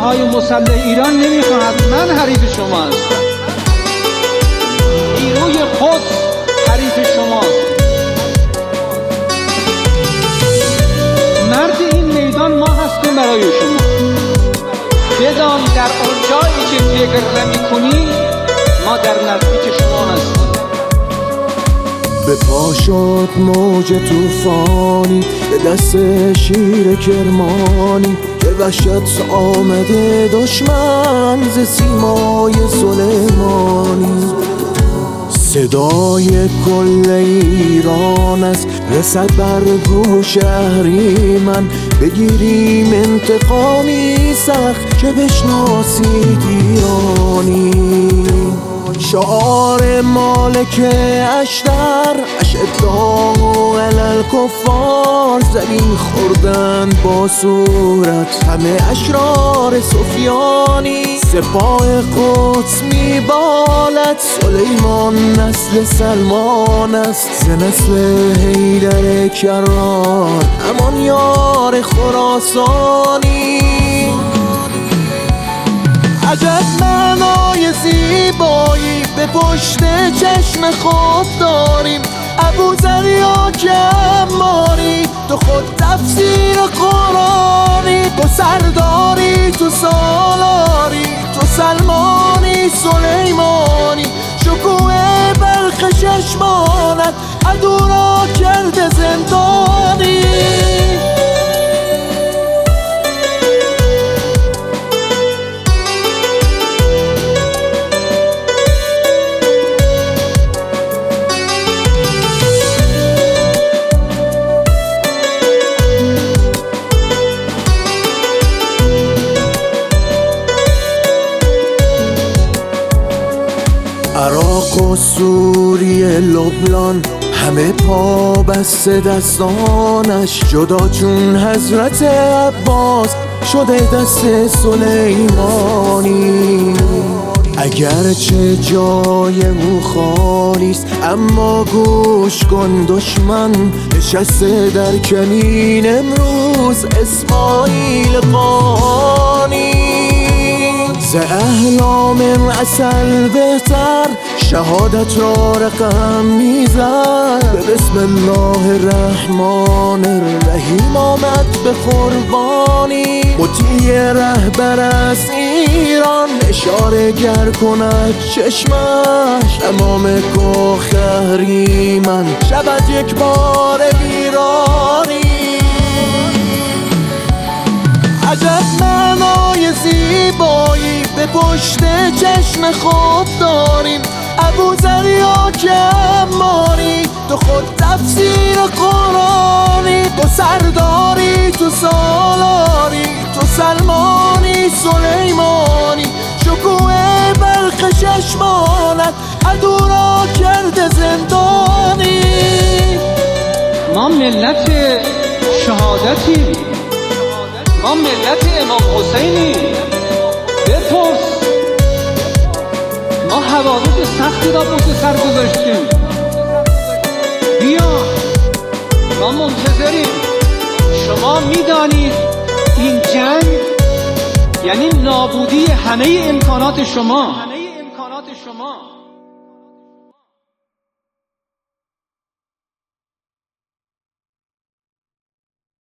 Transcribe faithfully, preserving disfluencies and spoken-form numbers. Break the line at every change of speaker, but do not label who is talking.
نیروهای مسلح ایران نمیخواهد، من حریف شما هستم. نیروی قدس حریف شماست. مرد این میدان ما هستیم برای شما. بدان در آن جایی که فکر نمی‌کنی ما در نزدیک شما هستیم.
به پا شد موج طوفانی به دست شیر کرمانی که وحشت آمده دشمن ز سیمای سلیمانی. صدای کل ایران است رسد بر گوش اهریمن، بگیریم انتقامی سخت که بشناسید ایرانی. شعار مالک اشتر اشداء علی الکفار، زمین خوردند با صورت همه اشرار سفیانی. سپاه قدس میبالد سلیمان نسل سلمان است، ز نسل حیدر کرار همان یار خراسانی. عجب معنای زیبایی به پشت چشم خود داریم. ابوذر یا که عماری تو خود تفسیر قرآنی. تو سرداری تو سالاری تو سلمانی سلیمانی. شکوه بلخ چشمانت عدو را کرده زندانی. عراق و سوریه لبنان همه پا بسته دستانش، جدا چون حضرت عباس شده دست سلیمانی. اگرچه جای او خالیست اما گوش کن دشمن نشسته در کمین امروز اسماعیل قانی. ز احلام عسل بهتر شهادت را رقم میزد. به بسم الله الرحمن الرحیم آمد به قربانی. مطیع رهبر از ایران اشاره گر کند چشمش، امام کاخ اهریمن شود یک بار ویرانی. عجب معنای زیبایی به پشت چشم خود داریم. ابوذر یا که عماری تو خود تفسیر قرآنی. تو سرداری تو سالاری تو سلمانی سلیمانی. شکوه بلخ چشمانت عدو را کرده زندانی.
ما ملت شهادتیم، ما ملت امام حسینی. بپرس ما حوادث سختی را پشت سر گذاشتیم. بیا ما منتظریم. شما میدانید این جنگ یعنی نابودی همه امکانات شما.